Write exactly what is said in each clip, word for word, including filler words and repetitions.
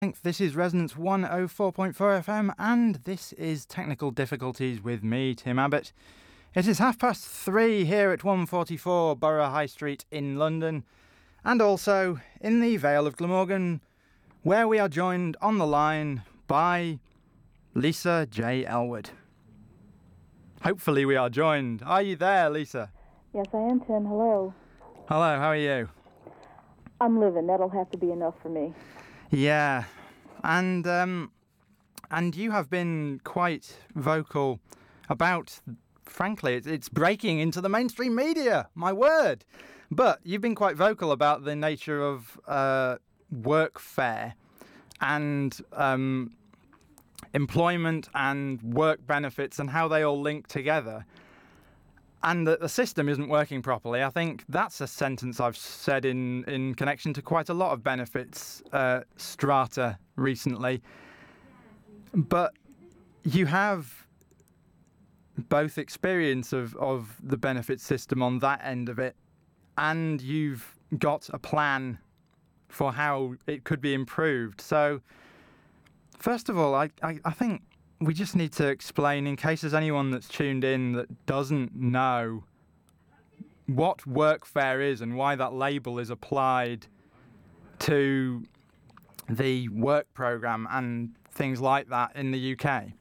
This is Resonance one oh four point four F M, and this is Technical Difficulties with me, Tim Abbott. It is half past three here at one forty-four Borough High Street in London, and also in the Vale of Glamorgan, where we are joined on the line by Lisa J. Elwood. Hopefully we are joined. Are you there, Lisa? Yes, I am, Tim. Hello. Hello, how are you? I'm living. That'll have to be enough for me. Yeah, and um, and you have been quite vocal about, frankly, it's, it's breaking into the mainstream media, my word. But you've been quite vocal about the nature of uh, workfare and um, employment and work benefits and how they all link together. And that the system isn't working properly. I think that's a sentence I've said in, in connection to quite a lot of benefits uh, strata recently. But you have both experience of, of the benefit system on that end of it, and you've got a plan for how it could be improved. So, first of all, I, I, I think we just need to explain, in case there's anyone that's tuned in that doesn't know what workfare is and why that label is applied to the work programme and things like that in the U K.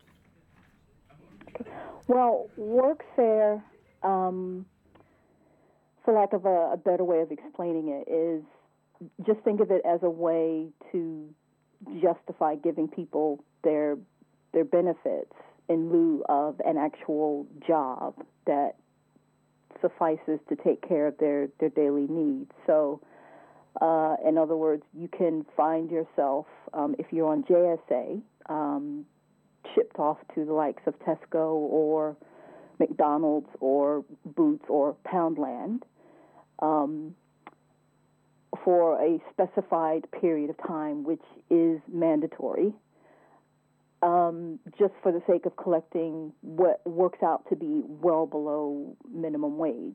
Well, workfare, um, for lack of a, a better way of explaining it, is just think of it as a way to justify giving people their their benefits in lieu of an actual job that suffices to take care of their, their daily needs. So, uh, in other words, you can find yourself, um, if you're on J S A, um, shipped off to the likes of Tesco or McDonald's or Boots or Poundland um, for a specified period of time, which is mandatory. Um, just for the sake of collecting what works out to be well below minimum wage.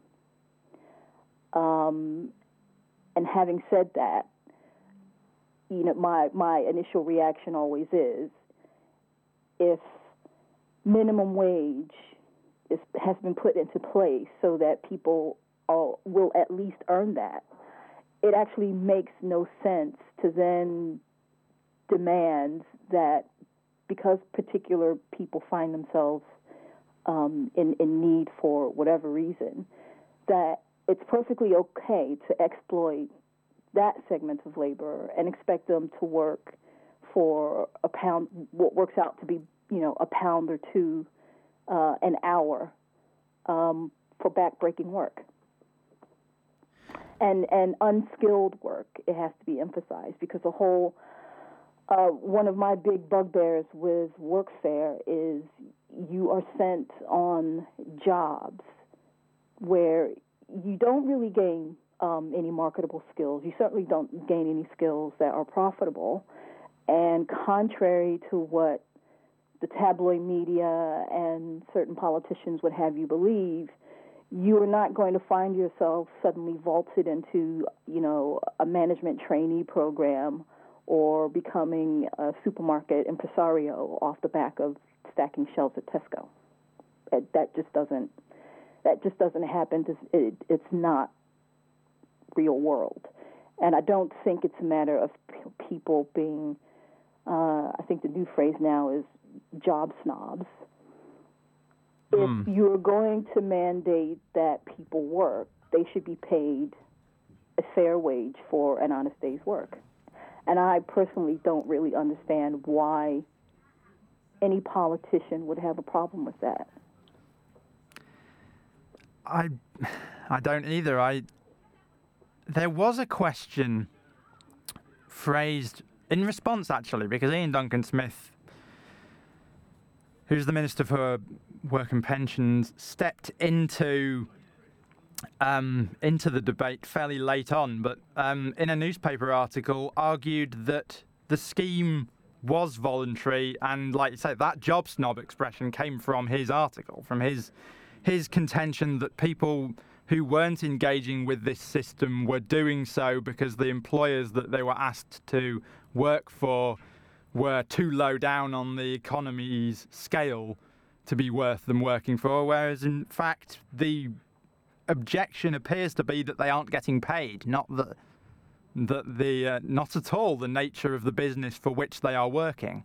Um, and having said that, you know, my, my initial reaction always is, if minimum wage is, has been put into place so that people all, will at least earn that, it actually makes no sense to then demand that because particular people find themselves um, in, in need for whatever reason, that it's perfectly okay to exploit that segment of labor and expect them to work for a pound, what works out to be, you know, a pound or two uh, an hour um, for backbreaking work. And, and unskilled work, it has to be emphasized, because the whole Uh, one of my big bugbears with workfare is you are sent on jobs where you don't really gain um, any marketable skills. You certainly don't gain any skills that are profitable. And contrary to what the tabloid media and certain politicians would have you believe, you are not going to find yourself suddenly vaulted into, you know, a management trainee program or becoming a supermarket impresario off the back of stacking shelves at Tesco. It, that just doesn't. That just doesn't happen. It, it's not real world, and I don't think it's a matter of p- people being. Uh, I think the new phrase now is job snobs. Mm. If you're going to mandate that people work, they should be paid a fair wage for an honest day's work. And I personally don't really understand why any politician would have a problem with that. I, I don't either. I. There was a question phrased in response, actually, because Ian Duncan Smith, who's the Minister for Work and Pensions, stepped into um, into the debate fairly late on, but um, in a newspaper article argued that the scheme was voluntary, and like you say, that job snob expression came from his article, from his his contention that people who weren't engaging with this system were doing so because the employers that they were asked to work for were too low down on the economy's scale to be worth them working for, whereas in fact the objection appears to be that they aren't getting paid, not that that the uh, not at all the nature of the business for which they are working.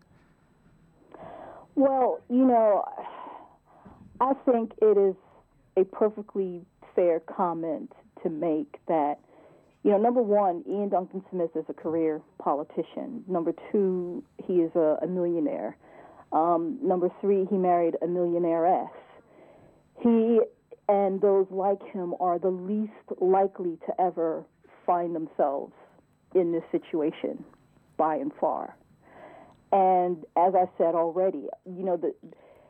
Well, you know, I think it is a perfectly fair comment to make that, you know, number one, Ian Duncan Smith is a career politician. Number two, he is a, a millionaire. Um, number three, he married a millionairess. He and those like him are the least likely to ever find themselves in this situation, by and far. And as I said already, you know, the,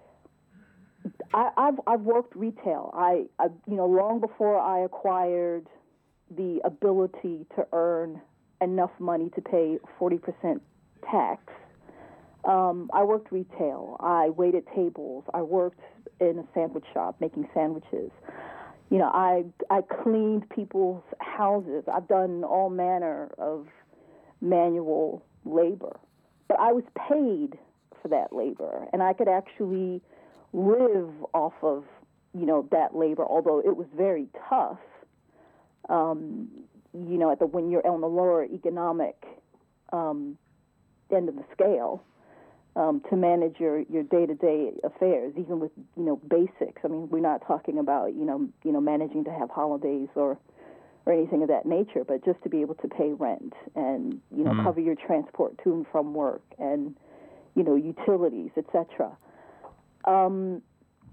I, I've I've worked retail. I, I you know long before I acquired the ability to earn enough money to pay forty percent tax. Um, I worked retail. I waited tables. I worked in a sandwich shop making sandwiches. You know, I I cleaned people's houses. I've done all manner of manual labor. But I was paid for that labor, and I could actually live off of, you know, that labor, although it was very tough, um, you know, at the when you're on the lower economic um, end of the scale. Um, to manage your, your day-to-day affairs, even with, you know, basics. I mean, we're not talking about, you know, you know, managing to have holidays or or anything of that nature, but just to be able to pay rent and, you know, mm-hmm. cover your transport to and from work and, you know, utilities, et cetera. Um,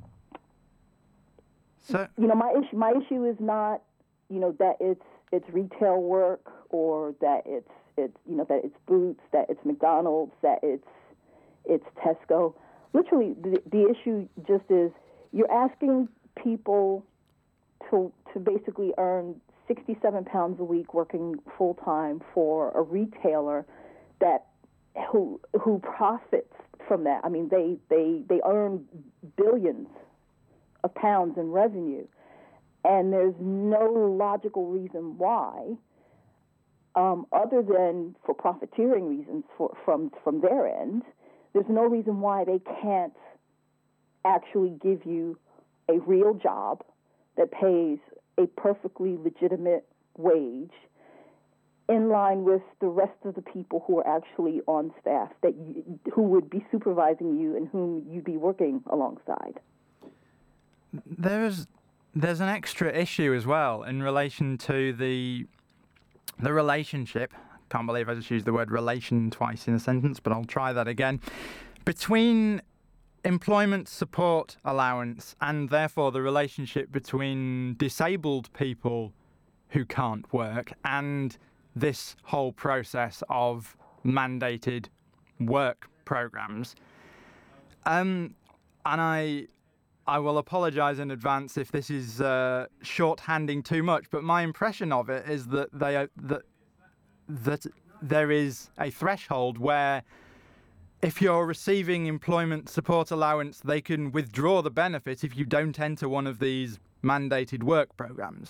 so, you know, my issue my issue is not, you know, that it's it's retail work or that it's it's you know that it's Boots, that it's McDonald's, that it's it's Tesco. Literally, the, the issue just is you're asking people to to basically earn sixty-seven pounds a week working full time for a retailer that who who profits from that. I mean, they they they earn billions of pounds in revenue, and there's no logical reason why, um, other than for profiteering reasons for, from from their end. There's no reason why they can't actually give you a real job that pays a perfectly legitimate wage in line with the rest of the people who are actually on staff that you, who would be supervising you and whom you'd be working alongside. There's there's an extra issue as well in relation to the the relationship. Can't believe I just used the word relation twice in a sentence, but I'll try that again. Between employment support allowance and therefore the relationship between disabled people who can't work and this whole process of mandated work programs. Um, and I I will apologise in advance if this is uh, shorthanding too much, but my impression of it is that they are, that that there is a threshold where if you're receiving employment support allowance, they can withdraw the benefit if you don't enter one of these mandated work programs.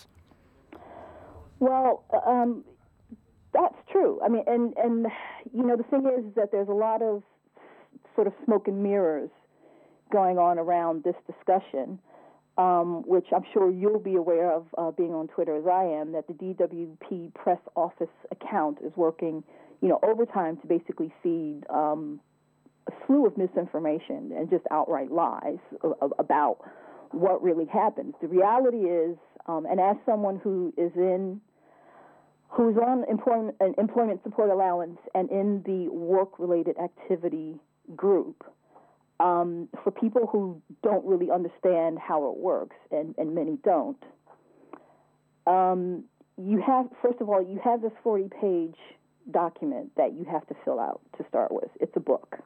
Well, um, that's true. I mean, and, and, you know, the thing is, is that there's a lot of sort of smoke and mirrors going on around this discussion. Um, which I'm sure you'll be aware of uh, being on Twitter as I am, that the D W P press office account is working, you know, overtime to basically feed um, a slew of misinformation and just outright lies about what really happens. The reality is, um, and as someone who is in, who's on employment, an employment support allowance and in the work-related activity group, Um, for people who don't really understand how it works, and, and many don't, um, you have, first of all, you have this forty-page document that you have to fill out to start with. It's a book.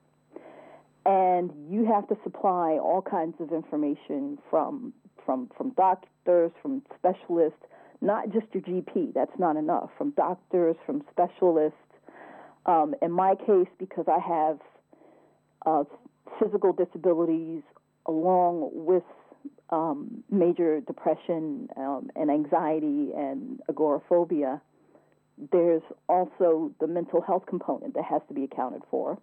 And you have to supply all kinds of information from from from doctors, from specialists, not just your G P. That's not enough. From doctors, from specialists. Um, in my case, because I have uh, physical disabilities along with um, major depression um, and anxiety and agoraphobia, there's also the mental health component that has to be accounted for.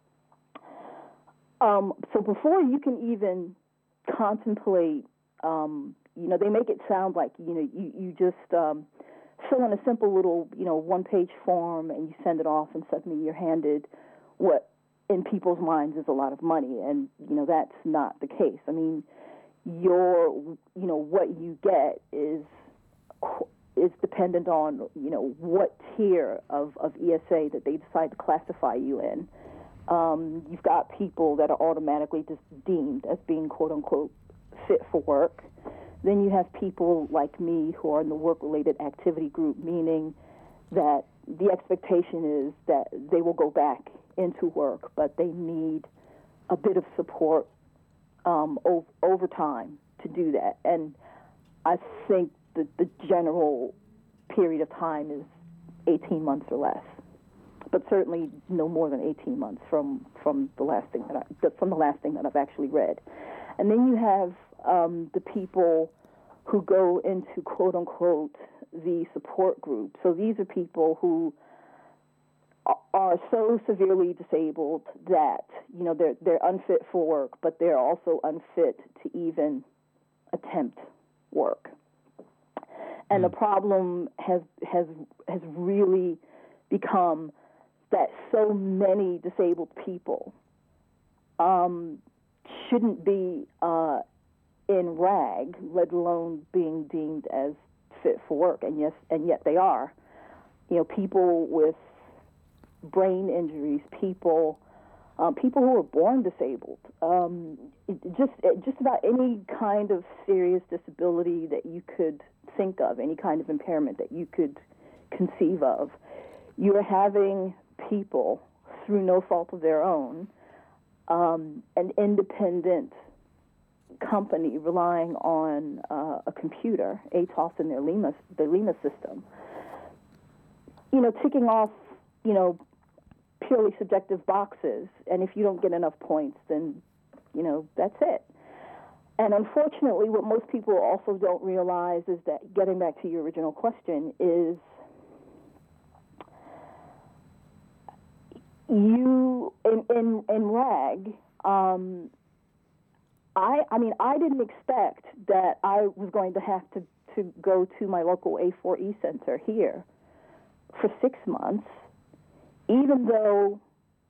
Um, so before you can even contemplate, um, you know, they make it sound like, you know, you, you just um, fill in a simple little, you know, one-page form and you send it off and suddenly you're handed what in people's minds is a lot of money. And, you know, that's not the case. I mean, your, you know, what you get is is dependent on, you know, what tier of, of E S A that they decide to classify you in. Um, you've got people that are automatically just deemed as being, quote unquote, fit for work. Then you have people like me who are in the work-related activity group, meaning that the expectation is that they will go back into work, but they need a bit of support um, o- over time to do that. And I think that the general period of time is eighteen months or less, but certainly no more than eighteen months from, from the last thing that I, from the last thing that I've actually read. And then you have um, the people who go into, quote unquote, the support group. So these are people who are so severely disabled that, you know, they're they're unfit for work, but they're also unfit to even attempt work. And the problem has has has really become that so many disabled people um, shouldn't be uh, in RAG, let alone being deemed as fit for work, and yes, and yet they are. You know, people with brain injuries, people, um, people who are born disabled, um, just just about any kind of serious disability that you could think of, any kind of impairment that you could conceive of. You are having people, through no fault of their own, um, an independent company relying on uh, a computer, A T O S and their Lima, their Lima system, you know, ticking off, you know, purely subjective boxes, and if you don't get enough points, then, you know, that's it. And unfortunately, what most people also don't realize is that, getting back to your original question, is you, in, in, in RAG, um, I, I mean, I didn't expect that I was going to have to, to go to my local A four E center here for six months, even though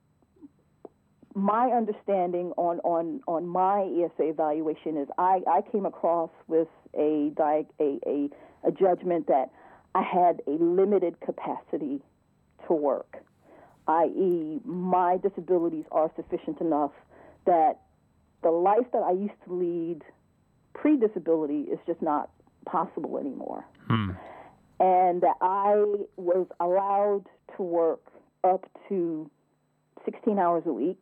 my understanding on, on, on my E S A evaluation is I, I came across with a, a, a, a judgment that I had a limited capacity to work, that is my disabilities are sufficient enough that the life that I used to lead pre-disability is just not possible anymore. Hmm. And that I was allowed to work up to sixteen hours a week,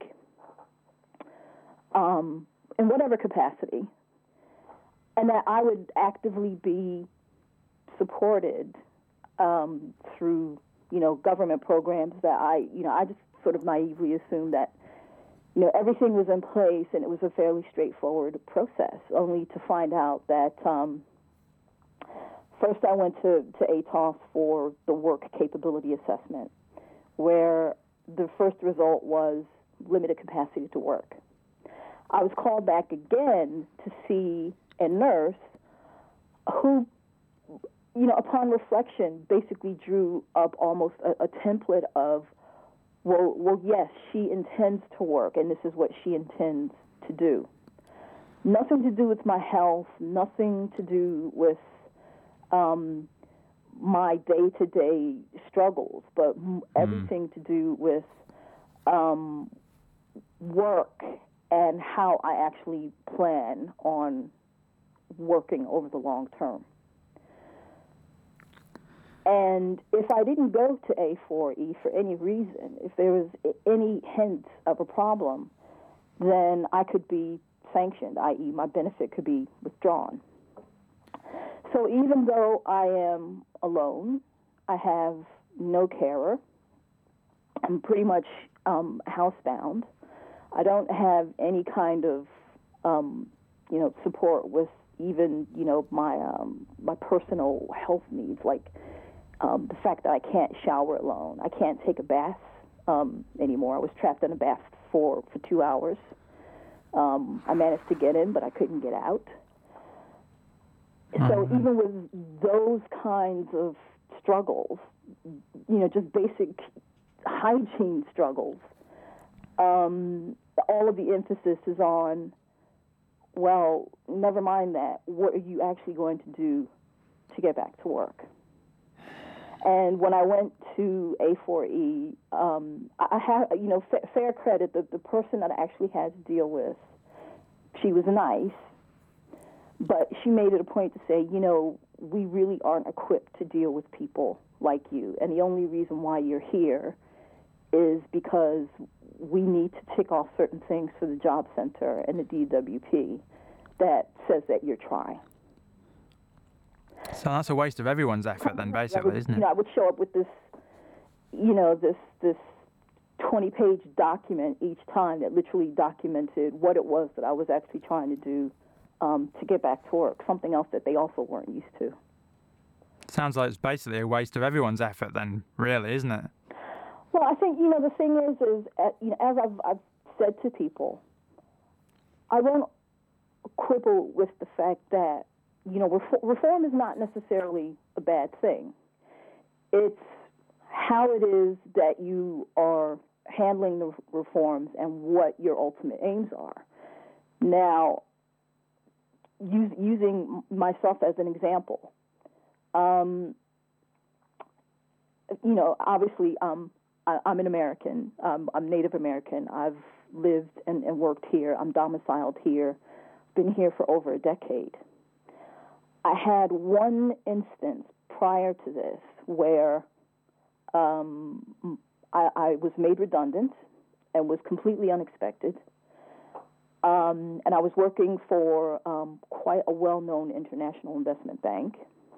um, in whatever capacity, and that I would actively be supported um, through, you know, government programs that I, you know, I just sort of naively assumed that, you know, everything was in place and it was a fairly straightforward process, only to find out that um, first I went to, to A T O S for the work capability assessment, where the first result was limited capacity to work. I was called back again to see a nurse who, you know, upon reflection, basically drew up almost a, a template of, well, well, yes, she intends to work, and this is what she intends to do. Nothing to do with my health, nothing to do with um, my day-to-day struggles, but mm. everything to do with um, work and how I actually plan on working over the long term. And if I didn't go to A four E for any reason, if there was any hint of a problem, then I could be sanctioned, that is my benefit could be withdrawn. So even though I am alone, I have no carer, I'm pretty much um, housebound, I don't have any kind of, um, you know, support with even, you know, my um, my personal health needs, like Um, the fact that I can't shower alone, I can't take a bath um, anymore. I was trapped in a bath for, for two hours. Um, I managed to get in, but I couldn't get out. Mm-hmm. So even with those kinds of struggles, you know, just basic hygiene struggles, um, all of the emphasis is on, well, never mind that. What are you actually going to do to get back to work? And when I went to A four E, um, I had, you know, fa- fair credit, the, the person that I actually had to deal with, she was nice, but she made it a point to say, you know, we really aren't equipped to deal with people like you. And the only reason why you're here is because we need to tick off certain things for the job center and the D W P that says that you're trying. So that's a waste of everyone's effort then, basically, would, isn't it? You know, I would show up with this, you know, this this twenty-page document each time that literally documented what it was that I was actually trying to do um, to get back to work, something else that they also weren't used to. Sounds like it's basically a waste of everyone's effort then, really, isn't it? Well, I think, you know, the thing is, is uh, you know, as I've, I've said to people, I won't quibble with the fact that, you know, reform is not necessarily a bad thing. It's how it is that you are handling the reforms and what your ultimate aims are. Now, use, using myself as an example, um, you know, obviously um, I, I'm an American. Um, I'm Native American. I've lived and, and worked here. I'm domiciled here. Been here for over a decade. I had one instance prior to this where um, I, I was made redundant and was completely unexpected. Um, and I was working for um, quite a well-known international investment bank.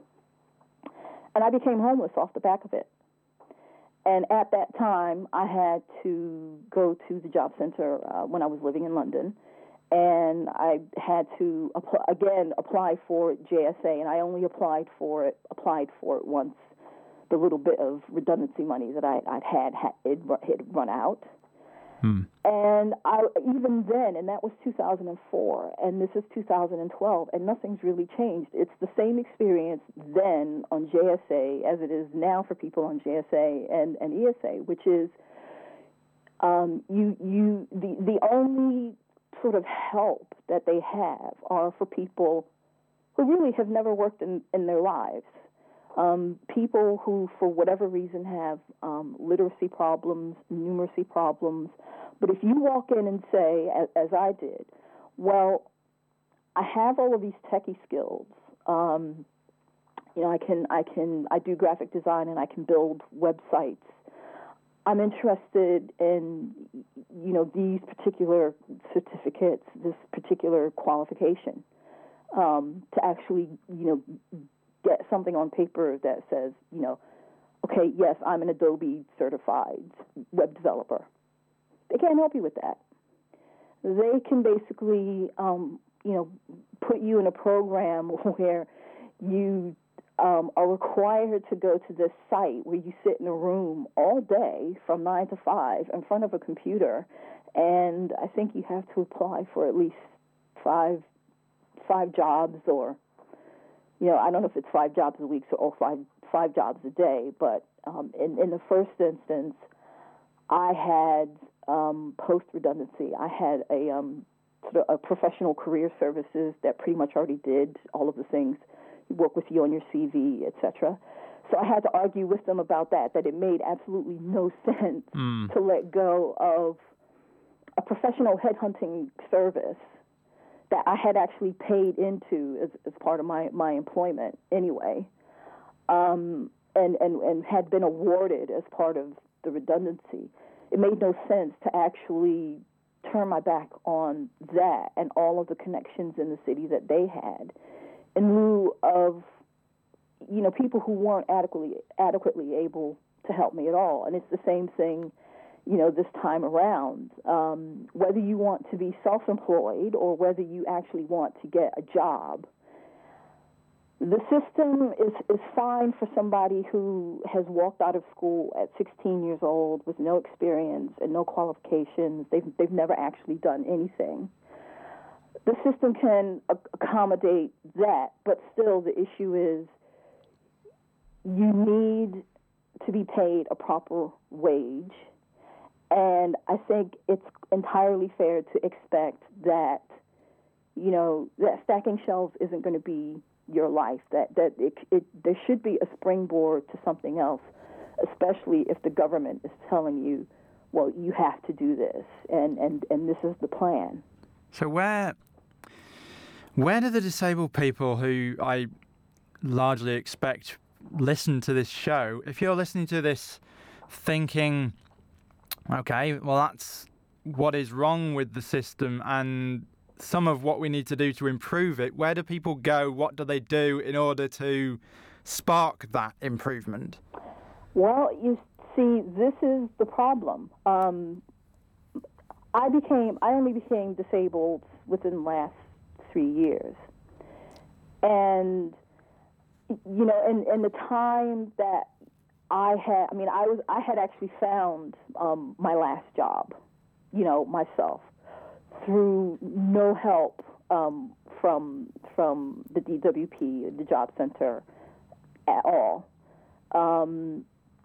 And I became homeless off the back of it. And at that time, I had to go to the job center uh, when I was living in London. And I had to, apply, again, apply for J S A, and I only applied for it, applied for it once the little bit of redundancy money that I, I'd had had, it, had run out. Hmm. And I, even then, and that was two thousand four, and this is two thousand twelve, and nothing's really changed. It's the same experience then on J S A as it is now for people on J S A and, and E S A, which is um, you, you, the, the only sort of help that they have are for people who really have never worked in, in their lives. Um, people who, for whatever reason, have um, literacy problems, numeracy problems. But if you walk in and say, as, as I did, well, I have all of these techie skills. Um, you know, I can, I can, I do graphic design and I can build websites. I'm interested in, you know, these particular certificates, this particular qualification, um, to actually, you know, get something on paper that says, you know, okay, yes, I'm an Adobe certified web developer. They can't help you with that. They can basically, um, you know, put you in a program where you Um, are required to go to this site where you sit in a room all day from nine to five in front of a computer, and I think you have to apply for at least five five jobs, or you know, I don't know if it's five jobs a week or five five jobs a day. But um, in in the first instance, I had um, post redundancy. I had a um, sort of a professional career services that pretty much already did all of the things. Work with you on your C V, et cetera. So I had to argue with them about that, that it made absolutely no sense mm. to let go of a professional headhunting service that I had actually paid into as, as part of my, my employment anyway, um, and, and, and had been awarded as part of the redundancy. It made no sense to actually turn my back on that and all of the connections in the city that they had, in lieu of, you know, people who weren't adequately adequately able to help me at all. And it's the same thing, you know, this time around. Um, whether you want to be self-employed or whether you actually want to get a job, The system is, is fine for somebody who has walked out of school at sixteen years old with no experience and no qualifications. They've, they've never actually done anything. The system can accommodate that, but still the issue is you need to be paid a proper wage. And I think it's entirely fair to expect that, you know, that stacking shelves isn't going to be your life, that, that it, it, there should be a springboard to something else, especially if the government is telling you, well, you have to do this, and, and, and this is the plan. So where where do the disabled people who I largely expect listen to this show, if you're listening to this thinking, okay, well, that's what is wrong with the system and some of what we need to do to improve it, where do people go? What do they do in order to spark that improvement? Well, you see, this is the problem. Um, I became, I only became disabled within the last three years. And, you know, in, in the time that I had, I mean, I was, I had actually found um, my last job, you know, myself, through no help um, from from the D W P, the job center, at all. Um,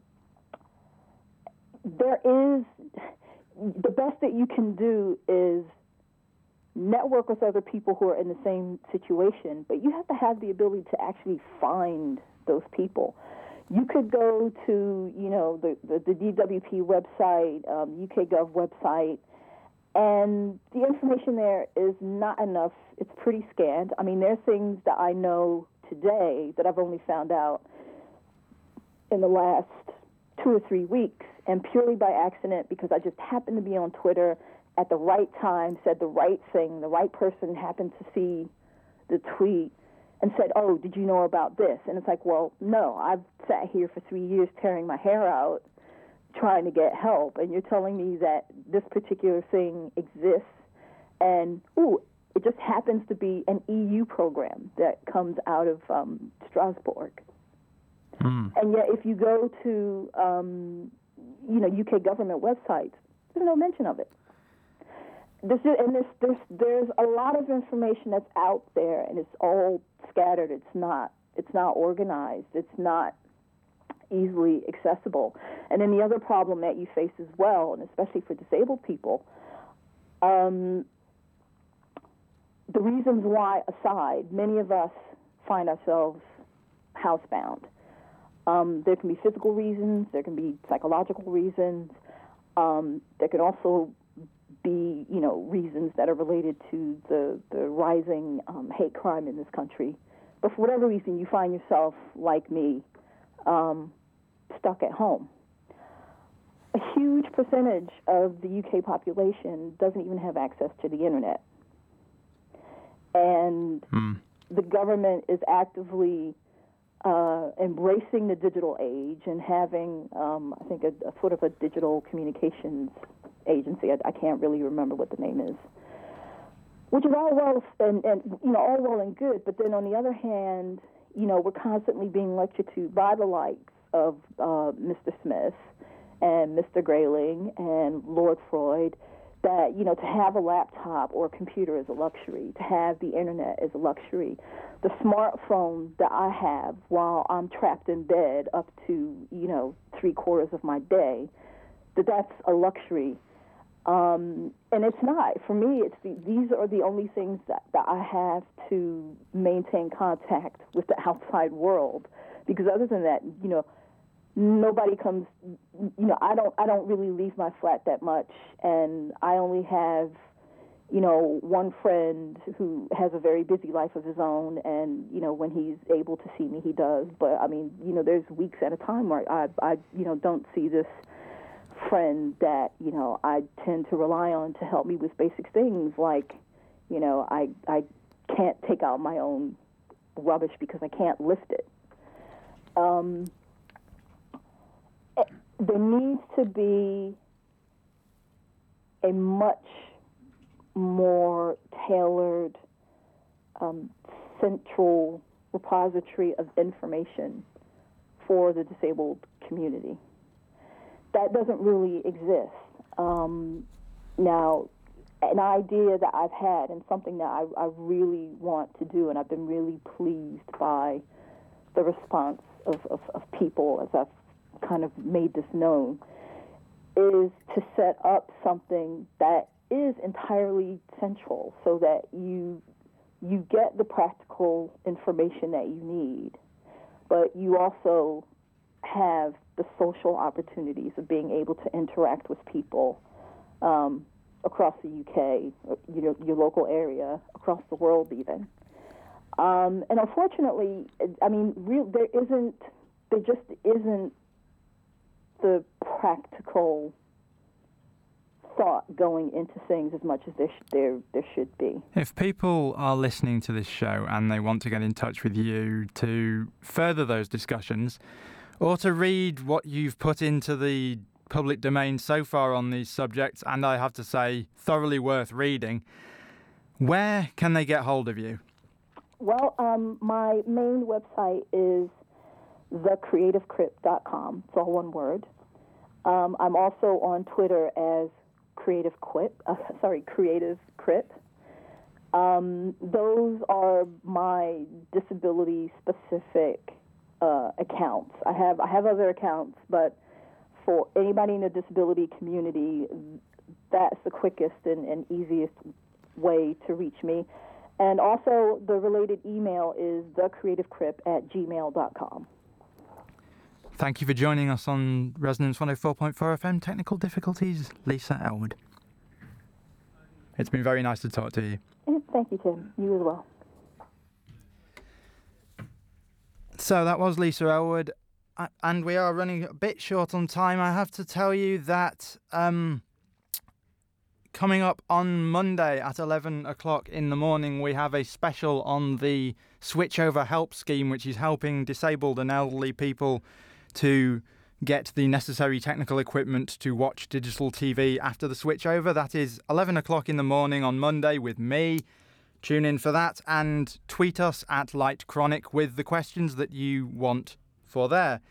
there is, the best that you can do is network with other people who are in the same situation, but you have to have the ability to actually find those people. You could go to, you know, the, the, the D W P website, um, U K Gov website, and the information there is not enough. It's pretty scant. I mean, there are things that I know today that I've only found out in the last two or three weeks, and purely by accident, because I just happened to be on Twitter at the right time, said the right thing, the right person happened to see the tweet and said, oh, did you know about this? And it's like, well, no, I've sat here for three years tearing my hair out trying to get help, and you're telling me that this particular thing exists, and, ooh, it just happens to be an E U program that comes out of um, Strasbourg. Mm. And yet if you go to, um, you know, U K government websites, there's no mention of it. This is, and there's, there's, there's a lot of information that's out there, and it's all scattered. It's not, it's not organized. It's not easily accessible. And then the other problem that you face as well, and especially for disabled people, um, the reasons why aside, many of us find ourselves housebound. Um, there can be physical reasons, there can be psychological reasons, um, there can also be, you know, reasons that are related to the, the rising um, hate crime in this country. But for whatever reason, you find yourself, like me, um, stuck at home. A huge percentage of the U K population doesn't even have access to the internet. And mm. the government is actively uh, embracing the digital age and having, um, I think, a, a sort of a digital communications agency. I, I can't really remember what the name is. Which is all well and, and you know all well and good, but then on the other hand, you know, we're constantly being lectured to by the likes of uh, Mister Smith and Mister Grayling and Lord Freud that, you know, to have a laptop or a computer is a luxury, to have the internet is a luxury. The smartphone that I have while I'm trapped in bed up to, you know, three quarters of my day, that that's a luxury. Um, and it's not. For me, it's the, these are the only things that, that I have to maintain contact with the outside world. Because other than that, you know, nobody comes, you know, I don't I don't really leave my flat that much. And I only have, you know, one friend who has a very busy life of his own. And, you know, when he's able to see me, he does. But, I mean, you know, there's weeks at a time where I, I you know, don't see this friend that, you know, I tend to rely on to help me with basic things like, you know, I I can't take out my own rubbish because I can't lift it. Um, there needs to be a much more tailored um, central repository of information for the disabled community. That doesn't really exist. Um, now, an idea that I've had and something that I, I really want to do, and I've been really pleased by the response of, of, of people as I've kind of made this known, is to set up something that is entirely central so that you you get the practical information that you need, but you also have the social opportunities of being able to interact with people um, across the U K, you know, your local area, across the world even. Um, and unfortunately, I mean, real, there isn't, there just isn't the practical thought going into things as much as there sh- there there should be. If people are listening to this show and they want to get in touch with you to further those discussions, or to read what you've put into the public domain so far on these subjects, and I have to say, thoroughly worth reading, where can they get hold of you? Well, um, my main website is the creative crypt dot com. It's all one word. Um, I'm also on Twitter as Creative Quip. Uh, sorry, Creative Crypt. Um, those are my disability-specific uh, accounts. I have I have other accounts, but for anybody in the disability community, that's the quickest and, and easiest way to reach me. And also, the related email is the creative crypt at gmail dot com. Thank you for joining us on Resonance one oh four point four F M. Technical difficulties, Lisa Elwood. It's been very nice to talk to you. Thank you, Tim. You as well. So that was Lisa Elwood, and we are running a bit short on time. I have to tell you that um, coming up on Monday at eleven o'clock in the morning, we have a special on the Switchover Help Scheme, which is helping disabled and elderly people to get the necessary technical equipment to watch digital T V after the switchover. That is eleven o'clock in the morning on Monday with me. Tune in for that and tweet us at Light Chronic with the questions that you want for there.